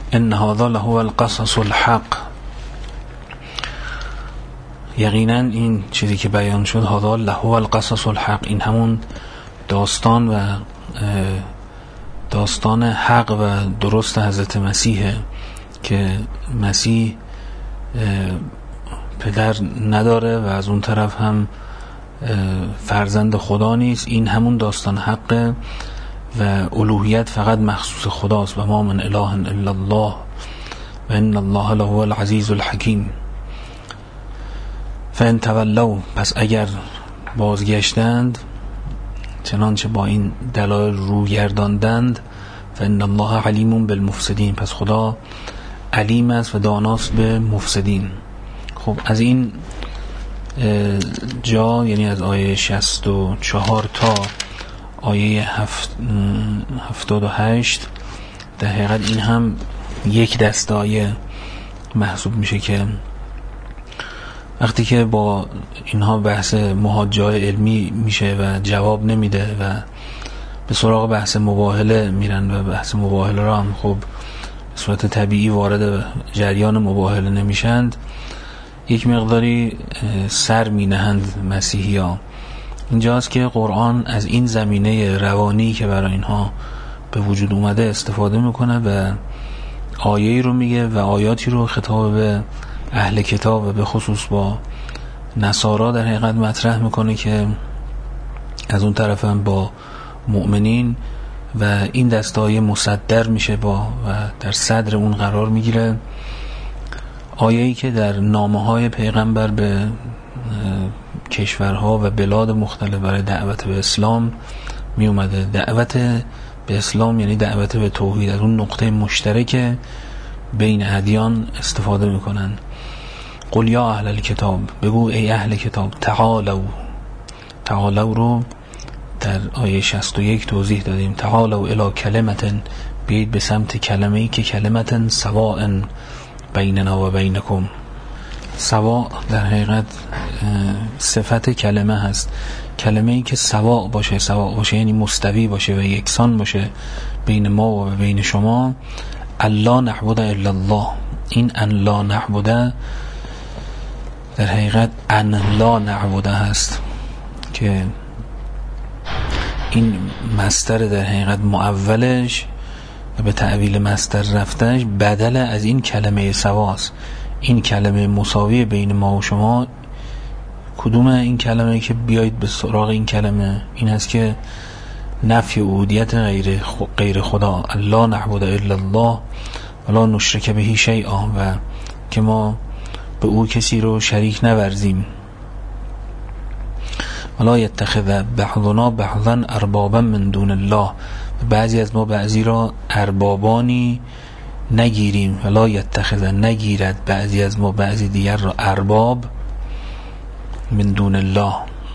ان هذا لهو القصص الحق. یقینا این چیزی که بیان شد، هذا لهو القصص الحق، این همون داستان و داستان حق و درست حضرت مسیحه که مسیح پدر نداره و از اون طرف هم فرزند خدا نیست. این همون داستان حقه و الوهیت فقط مخصوص خداست. و ما من اله الا الله و ان الله لهو العزیز الحکیم. فان تولوا، پس اگر بازگشتند، چنانچه با این دلایل رو گرداندند، فان الله علیم بالمفسدین، پس خدا علیم است و داناست به مفسدین. خب از این جا، یعنی از آیه 64 تا آیه 78، در حقیقت این هم یک دسته آیه محسوب میشه که وقتی که با اینها بحث محاجای علمی میشه و جواب نمیده و به سراغ بحث مباهله میرن و بحث مباهله را هم خب به صورت طبیعی وارد جریان مباهله نمیشند، یک مقداری سر می نهند مسیحی ها. اینجاست که قرآن از این زمینه روانی که برای اینها به وجود اومده استفاده میکنه و آیه‌ای رو میگه و آیاتی رو خطاب به اهل کتاب و به خصوص با نصارا در حقیقت مطرح میکنه که از اون طرف هم با مؤمنین، و این دسته آیه مصدر میشه با و در صدر اون قرار میگیره. آیه‌ای که در نامه‌های پیغمبر به کشورها و بلاد مختلف برای دعوت به اسلام می اومده. دعوت به اسلام یعنی دعوت به توحید، از اون نقطه مشترک بین ادیان استفاده میکنن. قل یا اهل الکتاب، بگو ای اهل کتاب، تعالوا رو در آیه 61 توضیح دادیم. تعالوا الی کلمة، بیایید به سمت کلمه‌ای که کلمة سواء بیننا و بینکم. سواء در حقیقت صفت کلمه هست، کلمه ای که سواء باشه یعنی مستوی باشه و یکسان باشه بین ما و بین شما. الا نعبد الا الله، این ان لا نعبد در حقیقت ان لا نعبد هست که این مصدر در حقیقت معولش و به تعویل مصدر رفتنش بدل از این کلمه سواست. این کلمه مساوی بین ما و شما کدومه؟ این کلمه که بیایید به سراغ این کلمه، این هست که نفی عبودیت غیر خدا، لا نعبد الا الله ولا نشرک به شیئا، و که ما به او کسی رو شریک نورزیم. ولا یتخذ بعضنا بعضا اربابا من دون الله، بعضی از ما بعضی را اربابانی نگیریم. ولا یتخذ، نگیرد بعضی از ما بعضی دیگر را ارباب من دون الله،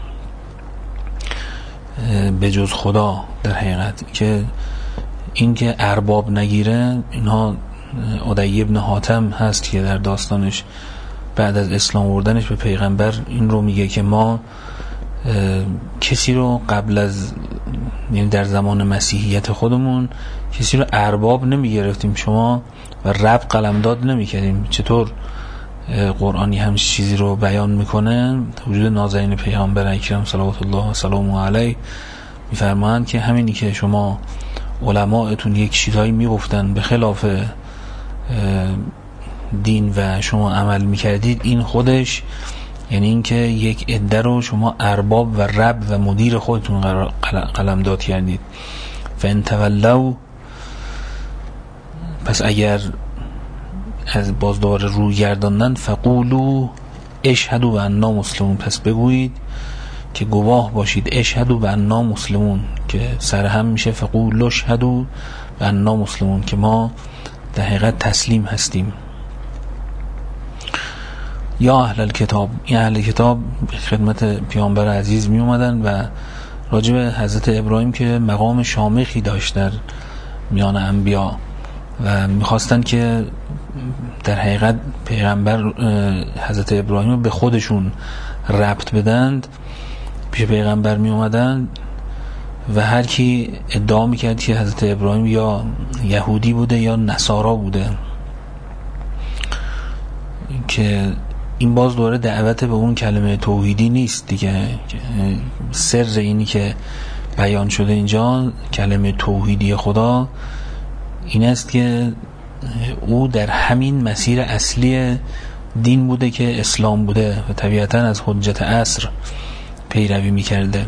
به جز خدا. در حقیقت که این که ارباب نگیره، اینها عدی ابن حاتم هست که در داستانش بعد از اسلام آوردنش به پیغمبر این رو میگه که ما کسی رو قبل از، یعنی در زمان مسیحیت خودمون، کسی رو ارباب نمیگرفتیم شما و رب قلمداد نمیکردیم. چطور قرآنی همچین چیزی رو بیان میکنه؟ وجود نازنین پیغمبر اکرم صلوات الله و سلامه علیه میفرمایند که همینی که شما علماءتون یک چیزایی میگفتن به خلاف دین و شما عمل میکردید، این خودش یعنی این که یک عده رو شما ارباب و رب و مدیر خودتون قلمداد کردید. فان تولوا، پس اگر از باز دوباره روی گرداندن، فقولوا اشهدوا بأننا مسلمون، پس بگویید که گواه باشید، اشهدوا بأننا مسلمون، که سرهم میشه فقولوا اشهدوا بأننا مسلمون، که ما در حقیقت تسلیم هستیم. یا اهل الکتاب، این اهل کتاب خدمت پیامبر عزیز می اومدن و راجب حضرت ابراهیم که مقام شامخی داشت در میان انبیا و میخواستن که در حقیقت پیغمبر حضرت ابراهیم رو به خودشون ربط بدند، پیش پیغمبر می اومدن و هر کی ادعا میکرد که حضرت ابراهیم یا یهودی بوده یا نصارا بوده، که این باز دوره دعوت به اون کلمه توحیدی نیست دیگه. سر اینی که بیان شده اینجا کلمه توحیدی خدا این است که او در همین مسیر اصلی دین بوده که اسلام بوده و طبیعتا از حجت عصر پیروی میکرده.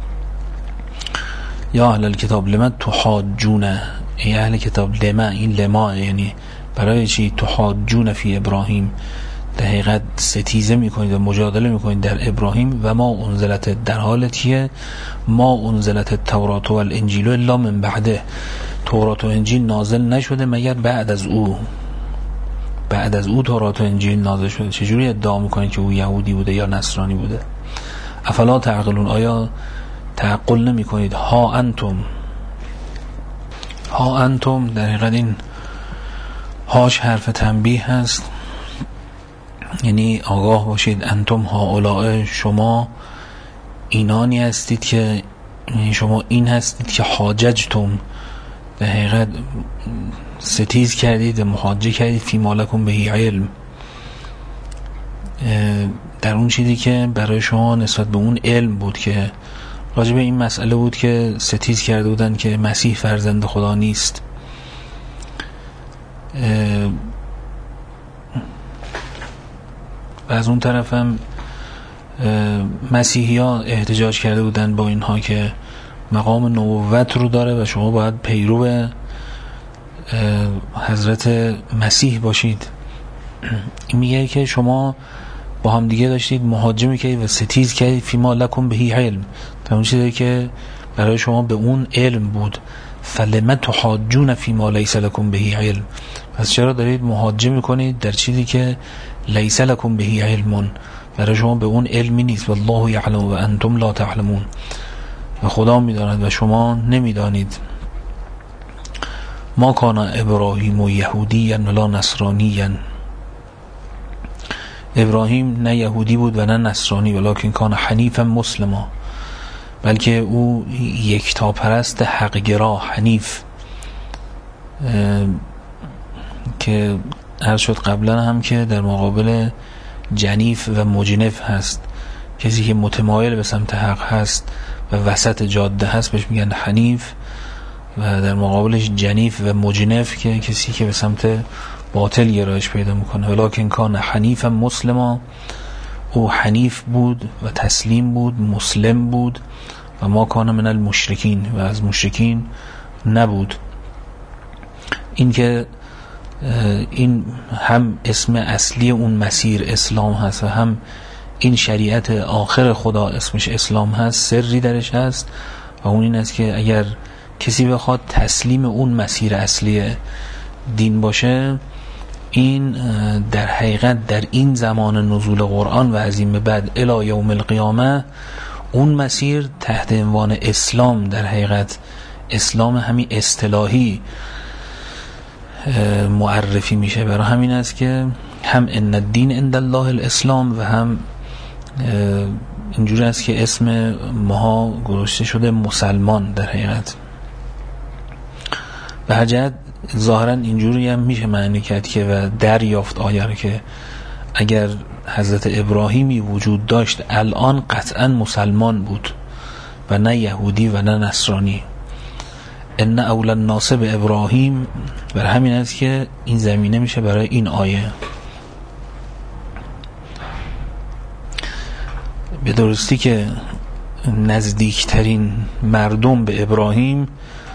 یا اهل الکتاب لما تحاجون، ای اهل کتاب لما، این لما یعنی برای چی؟ تحاجون فی ابراهیم، در حقیقت ستیزه میکنید و مجادله میکنید در ابراهیم. و ما انزلت، در حالتیه ما انزلت التورات و الانجیل الا من بعده، تورات و انجیل نازل نشده مگر بعد از او. بعد از او تورات و انجیل نازل شده. چجوری ادعا میکنید که او یهودی بوده یا نصرانی بوده؟ افلا تعقلون، آیا تعقل نمی کنید؟ ها انتم، ها انتم در حقیقت این هاش حرف تنبیه هست، یعنی آگاه باشید. انتم هؤلاء، شما اینانی هستید که، شما این هستید که حاججتم، در حقیقت ستیز کردید و محاجه کردید فی ما لکم بهی علم، در اون چیزی که برای شما نسبت به اون علم بود، که راجع به این مسئله بود که ستیز کرده بودن که مسیح فرزند خدا نیست. و از اون طرف هم مسیحی ها احتجاج کرده بودن با اینها که مقام نبوت رو داره و شما باید پیرو حضرت مسیح باشید. این میگه که شما با هم دیگه داشتید محاجه میکردید و ستیز کردید فیما لکم بهی علم، در اون چیزی که برای شما به اون علم بود. فلما تحاجون فیما لیس لکم بهی علم، پس چرا دارید محاجه میکنید در چیزی که لیس لکم بهی علمون، برای شما به اون علمی نیست. والله یعلم و انتم لا تعلمون، و خدا میداند و شما نمیدانید. ما کان ابراهیم و یهودی ولا نصرانی، ابراهیم نه یهودی بود و نه نصرانی، ولکن کان حنیفا مسلما، بلکه او یکتا پرست حقگرا، حنیف، که عرض شد قبلا هم که در مقابل جنیف و مجنف هست. کسی که متمایل به سمت حق هست و وسط جاده هست بهش میگن حنیف، و در مقابلش جنیف و مجنف که کسی که به سمت باطل گرایش پیدا میکنه. ولکن کان حنیفا مسلما، او حنیف بود و تسلیم بود، مسلم بود. و ما کان من المشرکین، و از مشرکین نبود. این که این هم اسم اصلی اون مسیر اسلام هست و هم این شریعت آخر خدا اسمش اسلام هست، سری درش هست، و اون این است که اگر کسی بخواد تسلیم اون مسیر اصلی دین باشه، این در حقیقت در این زمان نزول قرآن و از این به بعد الی یوم القیامه اون مسیر تحت عنوان اسلام، در حقیقت اسلام همین اصطلاحی معرفی میشه. برای همین است که هم ان الدین عند الله الاسلام و هم اینجوری است که اسم ماها گذاشته شده مسلمان. در حقیقت به هر جهت ظاهرا اینجوری هم میشه معنی کرد که و دریافت آیه رو که اگر حضرت ابراهیمی وجود داشت الان قطعا مسلمان بود و نه یهودی و نه نصرانی. ان اول الناس به ابراهیم، برای همین است که این زمینه میشه برای این آیه. به درستی که نزدیکترین مردم به ابراهیم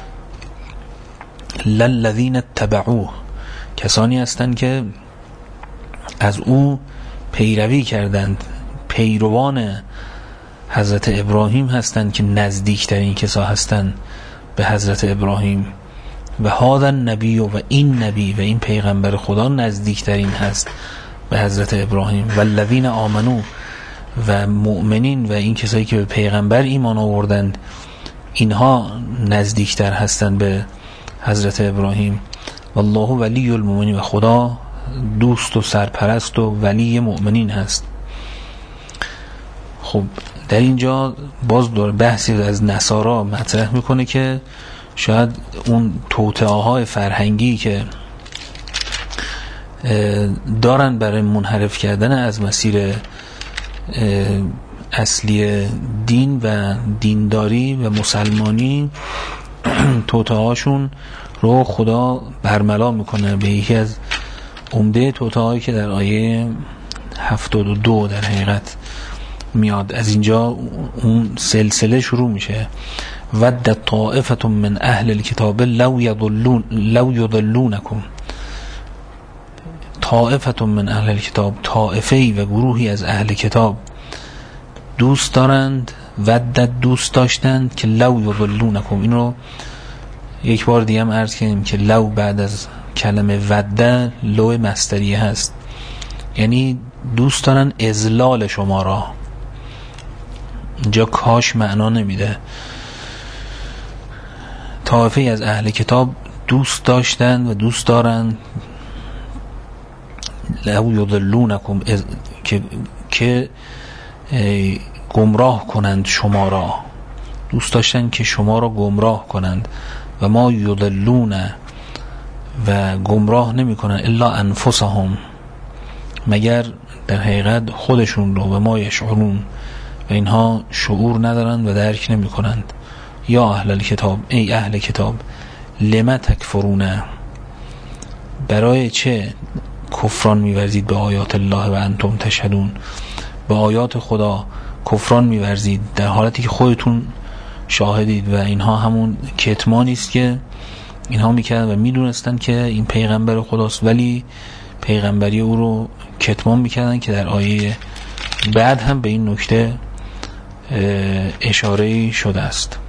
للذین اتبعوه، کسانی هستند که از او پیروی کردند، پیروان حضرت ابراهیم هستند که نزدیکترین کسا هستند به حضرت ابراهیم. و هذا النبی، و این نبی و این پیغمبر خدا نزدیکترین هست به حضرت ابراهیم. و الذین آمنو، و مؤمنین و این کسایی که به پیغمبر ایمان آوردند، اینها نزدیکتر هستند به حضرت ابراهیم. والله ولی المؤمنین، و خدا دوست و سرپرست و ولی مؤمنین هست. خب در اینجا باز دور بحثی از نصارا مطرح میکنه که شاید اون توطئه‌های فرهنگی که دارن برای منحرف کردن از مسیر اصلی دین و دینداری و مسلمانی، توطئه‌هاشون رو خدا برملا میکنه به یکی از عمده توطئه‌هایی که در آیه 72 در حقیقت میاد. از اینجا اون سلسله شروع میشه. ود طائفة من اهل الكتاب لو یضلونکم. طائفة من اهل الكتاب، طائفه‌ای و گروهی از اهل کتاب دوست دارند، ودت دوست داشتند که لو یضلونکم. این رو یک بار دیگه هم عرض کردیم که لو بعد از کلمه وده لو مصدریه هست، یعنی دوست دارن اضلال شما را. اینجا کاش معنا نمیده. طائفه از اهل کتاب دوست داشتن و دوست دارن لو یضلونکم، که گمراه کنند شما را. دوست داشتن که شما را گمراه کنند. و ما یضلون، و گمراه نمی کنند الا انفسهم، مگر در حقیقت خودشون رو. و ما یشعرون، و اینها شعور ندارند و درک نمی کنند. یا اهل الکتاب، ای اهل کتاب، لما تکفرون، برای چه کفران می‌ورزید به آیات الله و انتم تشهدون، به آیات خدا کفران می‌ورزید در حالتی که خودتون شاهدید. و اینها همون کتمانی است که اینها میکردن و میدونستن که این پیغمبر خداست، ولی پیغمبری او رو کتمان میکردن، که در آیه بعد هم به این نکته اشاره شده است.